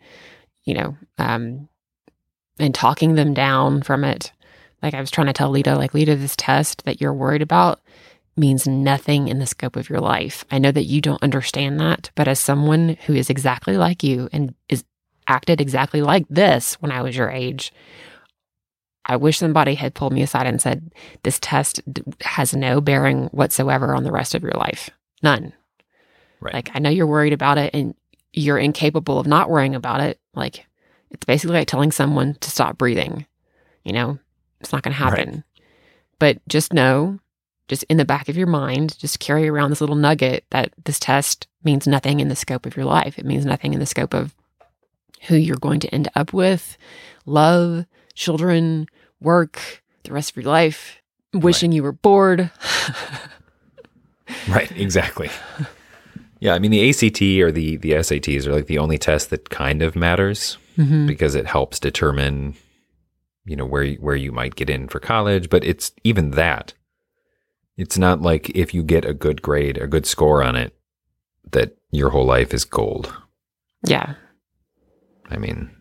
and talking them down from it. Like I was trying to tell Lita, this test that you're worried about means nothing in the scope of your life. I know that you don't understand that, but as someone who is exactly like you and is acted exactly like this when I was your age, I wish somebody had pulled me aside and said, this test has no bearing whatsoever on the rest of your life. None. Right. I know you're worried about it and you're incapable of not worrying about it. It's basically like telling someone to stop breathing, It's not going to happen. Right. But just know, just in the back of your mind, just carry around this little nugget that this test means nothing in the scope of your life. It means nothing in the scope of who you're going to end up with, love, children, work, the rest of your life, wishing you were bored. Right, exactly. Yeah, I mean, the ACT or the SATs are like the only test that kind of matters because it helps determine, where you might get in for college. But it's even that. It's not like if you get a good grade, a good score on it, that your whole life is gold. Yeah. I mean,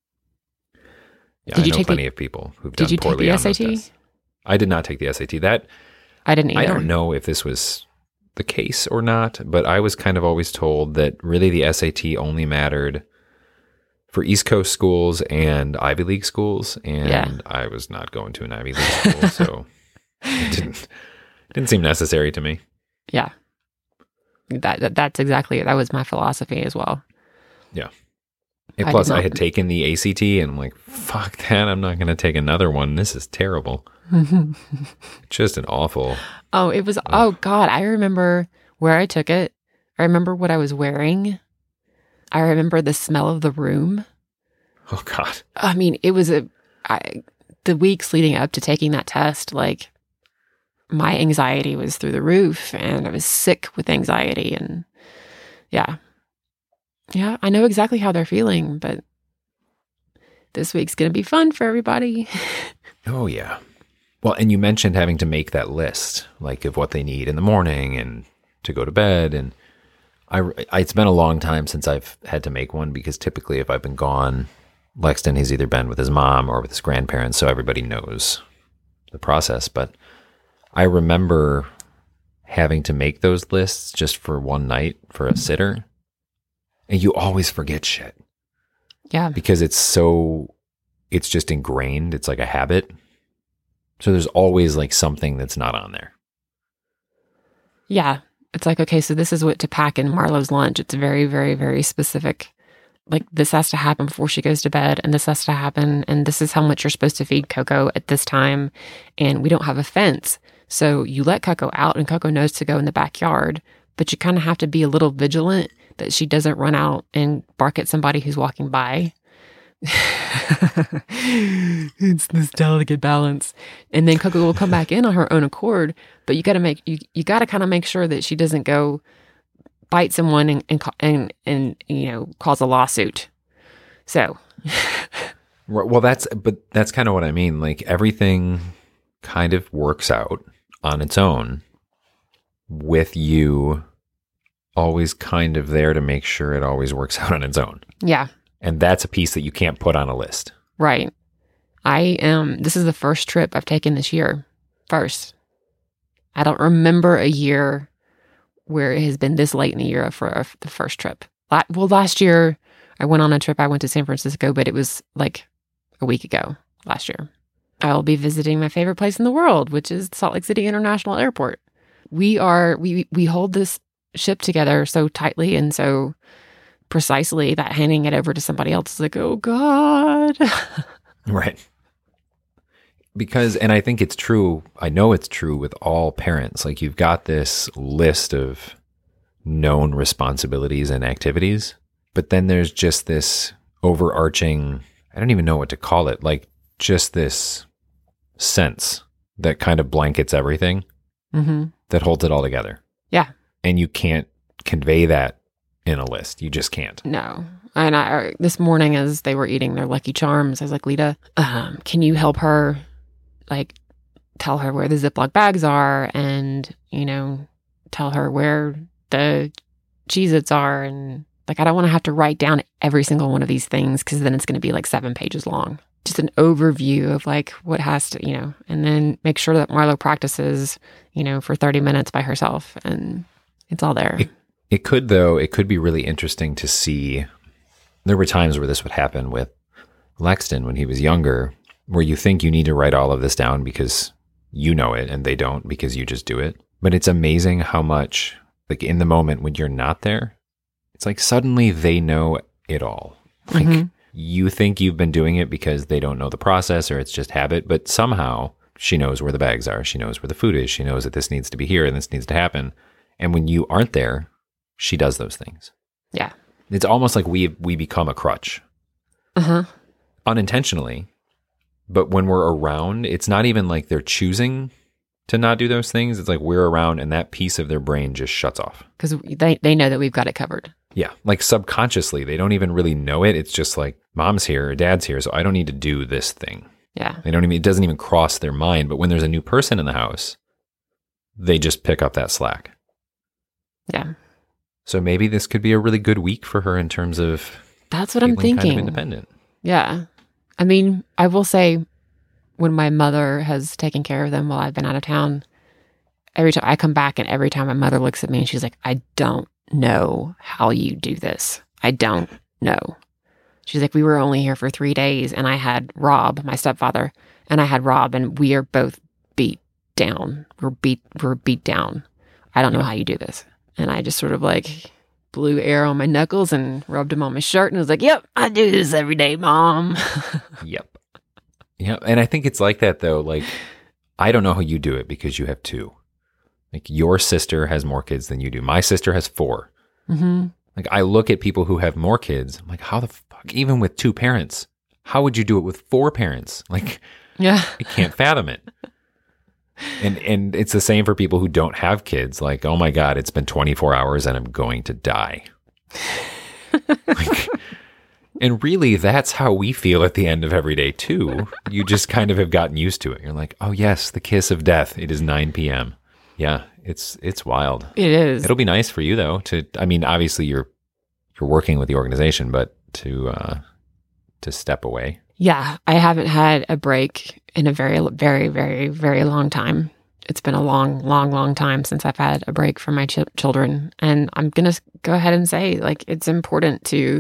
I know plenty of people who've done poorly on those tests. Did you take the SAT? I did not take the SAT. I didn't either. I don't know if this was the case or not, but I was kind of always told that really the SAT only mattered for East Coast schools and Ivy League schools, and I was not going to an Ivy League school, so it didn't seem necessary to me. Yeah. That's exactly it. That was my philosophy as well. Yeah. And plus, I had taken the ACT, and I'm like, fuck that. I'm not going to take another one. This is terrible. Just an awful. Oh, it was. Oh, God. I remember where I took it. I remember what I was wearing. I remember the smell of the room. Oh, God. I mean, it was the weeks leading up to taking that test, like, my anxiety was through the roof, and I was sick with anxiety. And yeah. Yeah, I know exactly how they're feeling, but this week's going to be fun for everybody. Oh, yeah. Well, and you mentioned having to make that list, like of what they need in the morning and to go to bed. And it's been a long time since I've had to make one because typically if I've been gone, Lexton has either been with his mom or with his grandparents, so everybody knows the process. But I remember having to make those lists just for one night for a sitter. And you always forget shit. Yeah. Because it's just ingrained. It's like a habit. So there's always like something that's not on there. Yeah. It's like, okay, so this is what to pack in Marlo's lunch. It's very, very, very specific. Like this has to happen before she goes to bed, and this has to happen, and this is how much you're supposed to feed Coco at this time. And we don't have a fence. So you let Coco out, and Coco knows to go in the backyard, but you kind of have to be a little vigilant that she doesn't run out and bark at somebody who's walking by. It's this delicate balance. And then Coco will come back in on her own accord, but you got to kind of make sure that she doesn't go bite someone and cause a lawsuit. So, well, that's kind of what I mean. Like everything kind of works out on its own with you always kind of there to make sure it always works out on its own. Yeah. And that's a piece that you can't put on a list. Right. This is the first trip I've taken this year. First. I don't remember a year where it has been this late in the year for the first trip. Last year I went on a trip. I went to San Francisco, but it was like a week ago last year. I'll be visiting my favorite place in the world, which is Salt Lake City International Airport. We hold this ship together so tightly and so precisely that handing it over to somebody else is like, oh God. Right. Because, and I think it's true, I know it's true with all parents. Like you've got this list of known responsibilities and activities, but then there's just this overarching, I don't even know what to call it, like just this sense that kind of blankets everything, that holds it all together. Yeah. And you can't convey that in a list. You just can't. No. And this morning as they were eating their Lucky Charms, I was like, Lita, can you help her, like, tell her where the Ziploc bags are and, tell her where the Cheez-Its are. And, like, I don't want to have to write down every single one of these things because then it's going to be, like, 7 pages long. Just an overview of, like, what has to, and then make sure that Marlo practices, for 30 minutes by herself. And it's all there. It could be really interesting to see. There were times where this would happen with Lexton when he was younger, where you think you need to write all of this down because you know it and they don't because you just do it. But it's amazing how much, like in the moment when you're not there, it's like suddenly they know it all. Like you think you've been doing it because they don't know the process or it's just habit, but somehow she knows where the bags are. She knows where the food is. She knows that this needs to be here and this needs to happen. And when you aren't there, she does those things. Yeah. It's almost like we become a crutch. Uh-huh. Unintentionally. But when we're around, it's not even like they're choosing to not do those things. It's like we're around and that piece of their brain just shuts off. Because they know that we've got it covered. Yeah. Like subconsciously, they don't even really know it. It's just like mom's here or dad's here, so I don't need to do this thing. Yeah. It doesn't even cross their mind. But when there's a new person in the house, they just pick up that slack. Yeah. So maybe this could be a really good week for her in terms of that's what I'm thinking. Kind of independent. Yeah. I mean, I will say when my mother has taken care of them while I've been out of town, every time I come back and every time my mother looks at me and she's like, I don't know how you do this. I don't know. She's like, we were only here for 3 days and I had Rob, my stepfather, and I had Rob, and we are both beat down. We're beat down. I don't know how you do this. And I just sort of like blew air on my knuckles and rubbed them on my shirt and was like, yep, I do this every day, Mom. Yep. Yeah. And I think it's like that though. Like, I don't know how you do it because you have 2. Like your sister has more kids than you do. My sister has 4. Mm-hmm. Like I look at people who have more kids. I'm like, how the fuck, even with 2 parents, how would you do it with 4 parents? Like, yeah, I can't fathom it. And it's the same for people who don't have kids. Like, oh my God, it's been 24 hours and I'm going to die. Like, and really, that's how we feel at the end of every day too. You just kind of have gotten used to it. You're like, oh yes, the kiss of death. It is 9 p.m. Yeah, it's wild. it is. It'll be nice for you though. Obviously you're working with the organization, but to step away. Yeah, I haven't had a break in a very, very, very, very long time. It's been a long, long, long time since I've had a break from my children. And I'm going to go ahead and say, like, it's important to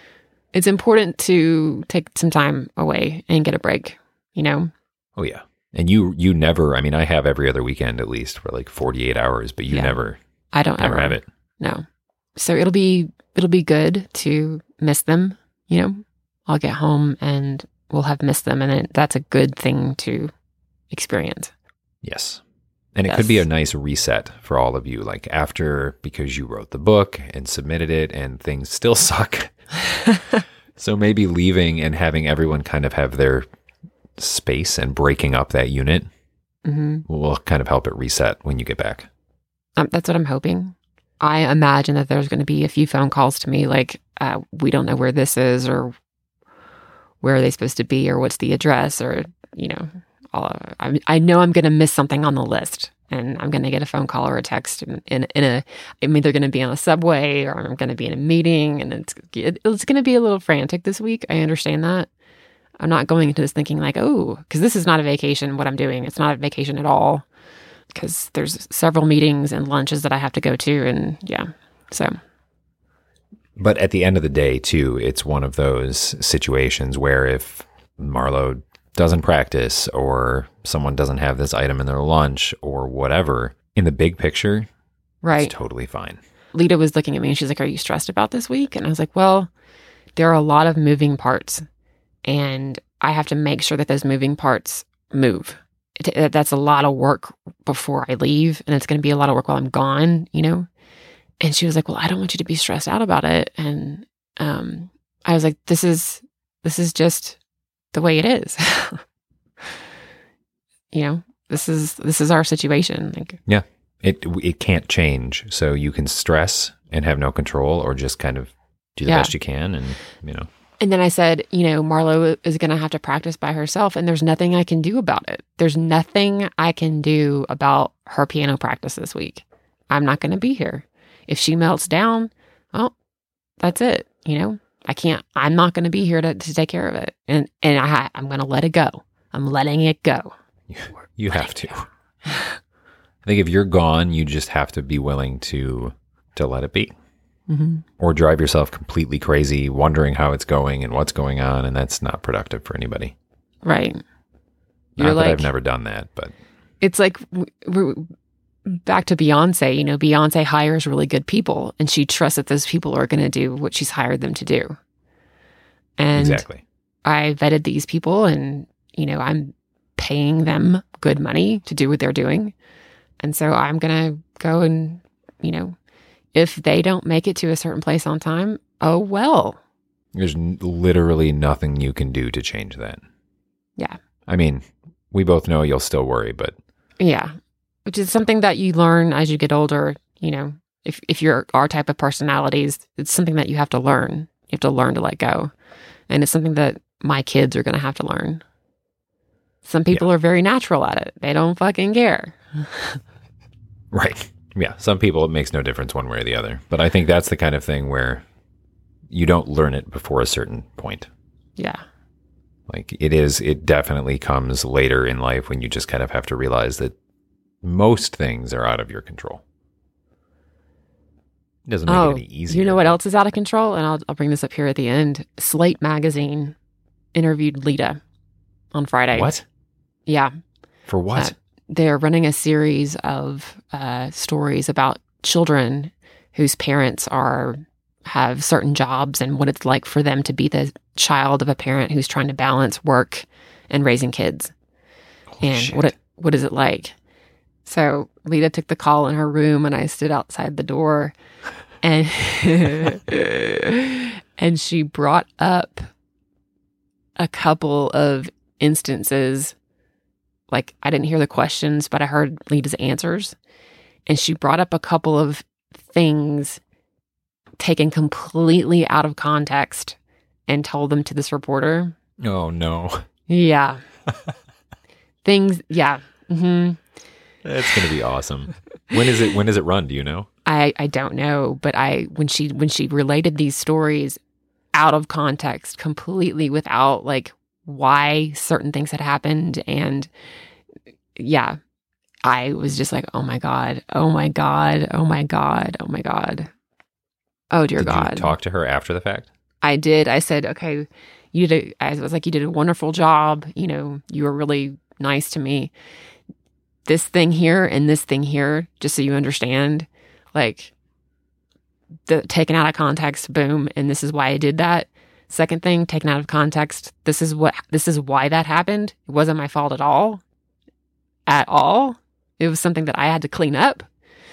take some time away and get a break, you know? Oh yeah. And you never, I mean, I have every other weekend at least for like 48 hours, but you never have it. No. So it'll be good to miss them, you know? I'll get home and we'll have missed them, and that's a good thing to experience. Yes. And it could be a nice reset for all of you, like because you wrote the book and submitted it and things still suck. So maybe leaving and having everyone kind of have their space and breaking up that unit will kind of help it reset when you get back. That's what I'm hoping. I imagine that there's going to be a few phone calls to me like, we don't know where this is, or where are they supposed to be, or what's the address, or, you know, I know I'm going to miss something on the list, and I'm going to get a phone call or a text I'm either going to be on a subway or I'm going to be in a meeting, and it's going to be a little frantic this week. I understand that. I'm not going into this thinking like, oh, because this is not a vacation, what I'm doing. It's not a vacation at all, because there's several meetings and lunches that I have to go to, and yeah, so. But at the end of the day, too, it's one of those situations where if Marlo doesn't practice or someone doesn't have this item in their lunch or whatever, in the big picture, right, it's totally fine. Lita was looking at me and she's like, are you stressed about this week? And I was like, well, there are a lot of moving parts and I have to make sure that those moving parts move. That's a lot of work before I leave, and it's going to be a lot of work while I'm gone, you know? And she was like, well, I don't want you to be stressed out about it. And I was like, this is just the way it is. You know, this is our situation. Like, yeah, it can't change. So you can stress and have no control, or just kind of do the best you can, and you know. And then I said, you know, Marlo is going to have to practice by herself, and there's nothing I can do about it. There's nothing I can do about her piano practice this week. I'm not going to be here. If she melts down, well, that's it. You know, I'm not going to be here to take care of it. And I'm going to let it go. I'm letting it go. You have to. I think if you're gone, you just have to be willing to let it be. Mm-hmm. Or drive yourself completely crazy, wondering how it's going and what's going on. And that's not productive for anybody. Right. Not that I've never done that, but. It's like, we're back to Beyonce, you know, Beyonce hires really good people and she trusts that those people are going to do what she's hired them to do. And Exactly. I vetted these people and, I'm paying them good money to do what they're doing. And so I'm going to go and, if they don't make it to a certain place on time, oh, well. There's literally nothing you can do to change that. Yeah. I mean, we both know you'll still worry, but... Yeah. Which is something that you learn as you get older. If you're our type of personalities, it's something that you have to learn. You have to learn to let go. And it's something that my kids are going to have to learn. Some people are very natural at it. They don't fucking care. Right. Yeah. Some people, it makes no difference one way or the other. But I think that's the kind of thing where you don't learn it before a certain point. Yeah. Like it definitely comes later in life when you just kind of have to realize that most things are out of your control. It doesn't make it any easier. You know what else is out of control? And I'll bring this up here at the end. Slate Magazine interviewed Lita on Friday. What? Yeah. For what? They're running a series of stories about children whose parents have certain jobs and what it's like for them to be the child of a parent who's trying to balance work and raising kids. Holy and shit. what is it like? So Lita took the call in her room and I stood outside the door and and she brought up a couple of instances. Like, I didn't hear the questions, but I heard Lita's answers. And she brought up a couple of things taken completely out of context and told them to this reporter. Oh, no. Yeah. Things, yeah. Mm-hmm. That's going to be awesome. When does it run? Do you know? I don't know, but when she related these stories out of context, completely without like why certain things had happened, and yeah, I was just like, oh my god, oh my god, oh my god, oh my god, oh dear God. Did you talk to her after the fact? I did. I said, okay, I was like, you did a wonderful job. You were really nice to me. This thing here and this thing here, just so you understand, like the taken out of context, boom, and this is why I did that. Second thing, taken out of context, this is why that happened. It wasn't my fault at all. At all. It was something that I had to clean up.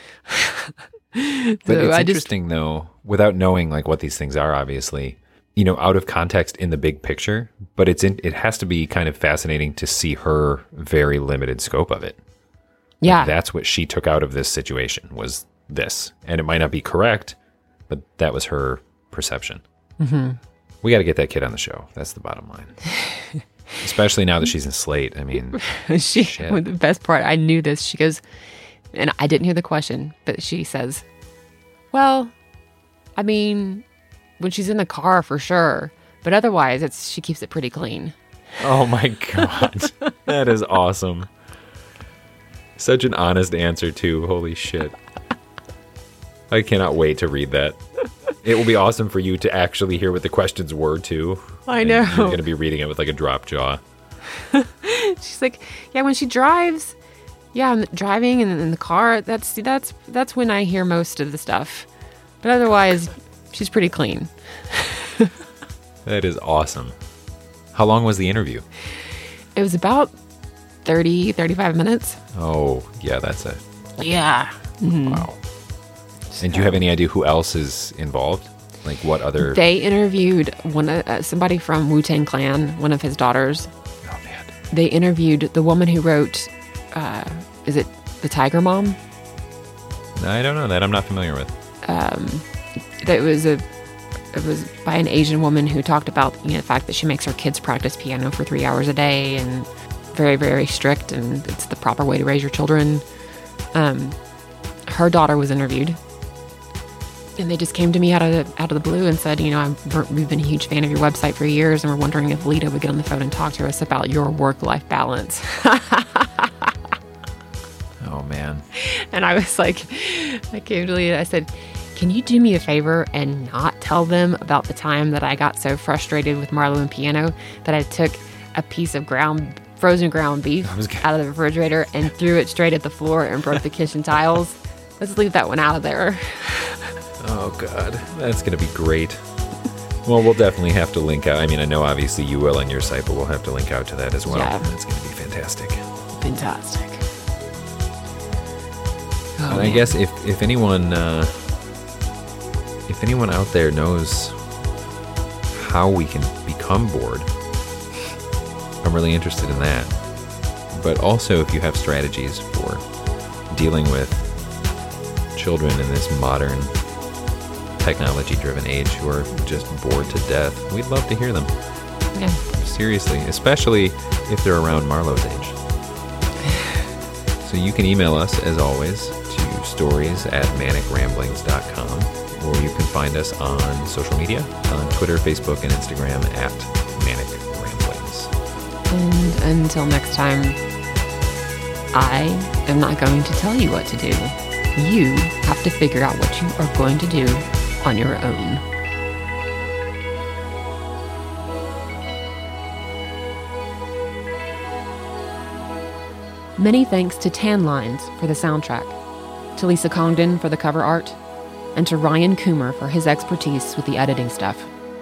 But it's interesting though, without knowing like what these things are, obviously, out of context in the big picture, but it has to be kind of fascinating to see her very limited scope of it. Yeah. Like, that's what she took out of this situation was this. And it might not be correct, but that was her perception. Mm-hmm. We got to get that kid on the show. That's the bottom line. Especially now that she's in Slate. I mean, the best part, I knew this. She goes, and I didn't hear the question, but she says, well, I mean, when she's in the car for sure, but otherwise she keeps it pretty clean. oh my God. That is awesome. Such an honest answer too. Holy shit. I cannot wait to read that. It will be awesome for you to actually hear what the questions were too. I know. And you're going to be reading it with like a drop jaw. She's like, yeah, when she drives, yeah, I'm driving and in the car, that's when I hear most of the stuff. But otherwise, she's pretty clean. That is awesome. How long was the interview? It was about 30, 35 minutes. Oh, yeah, that's it. Yeah. Mm-hmm. Wow. And do you have any idea who else is involved? Like what other... They interviewed somebody from Wu-Tang Clan, one of his daughters. Oh, man. They interviewed the woman who wrote, is it The Tiger Mom? I don't know that. I'm not familiar with. It was by an Asian woman who talked about the fact that she makes her kids practice piano for 3 hours a day and very, very strict, and it's the proper way to raise your children. Her daughter was interviewed. And they just came to me out of the blue and said, we've been a huge fan of your website for years, and we're wondering if Lita would get on the phone and talk to us about your work-life balance. Oh, man. And I was like, I came to Lita, I said, can you do me a favor and not tell them about the time that I got so frustrated with Marlo and piano that I took a piece of frozen ground beef out of the refrigerator and threw it straight at the floor and broke the kitchen tiles? Let's leave that one out of there. Oh, God. That's going to be great. Well, we'll definitely have to link out. I mean, I know obviously you will on your site, but we'll have to link out to that as well. Yeah. That's going to be fantastic. Fantastic. Oh, And I guess if anyone out there knows how we can become bored, I'm really interested in that. But also, if you have strategies for dealing with children in this modern technology-driven age who are just bored to death, we'd love to hear them. Yeah. Seriously, especially if they're around Marlo's age. So you can email us, as always, to stories@manicramblings.com, or you can find us on social media, on Twitter, Facebook, and Instagram @manicramblings. And until next time, I am not going to tell you what to do. You have to figure out what you are going to do on your own. Many thanks to Tan Lines for the soundtrack, to Lisa Congdon for the cover art, and to Ryan Coomer for his expertise with the editing stuff.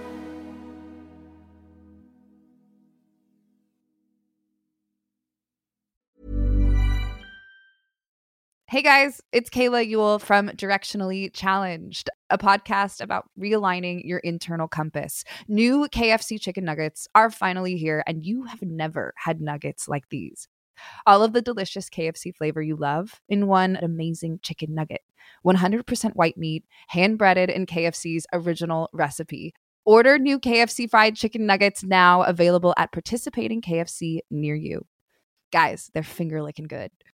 Hey guys, it's Kayla Ewell from Directionally Challenged, a podcast about realigning your internal compass. New KFC chicken nuggets are finally here, and you have never had nuggets like these. All of the delicious KFC flavor you love in one amazing chicken nugget. 100% white meat, hand-breaded in KFC's original recipe. Order new KFC fried chicken nuggets now, available at participating KFC near you. Guys, they're finger-licking good.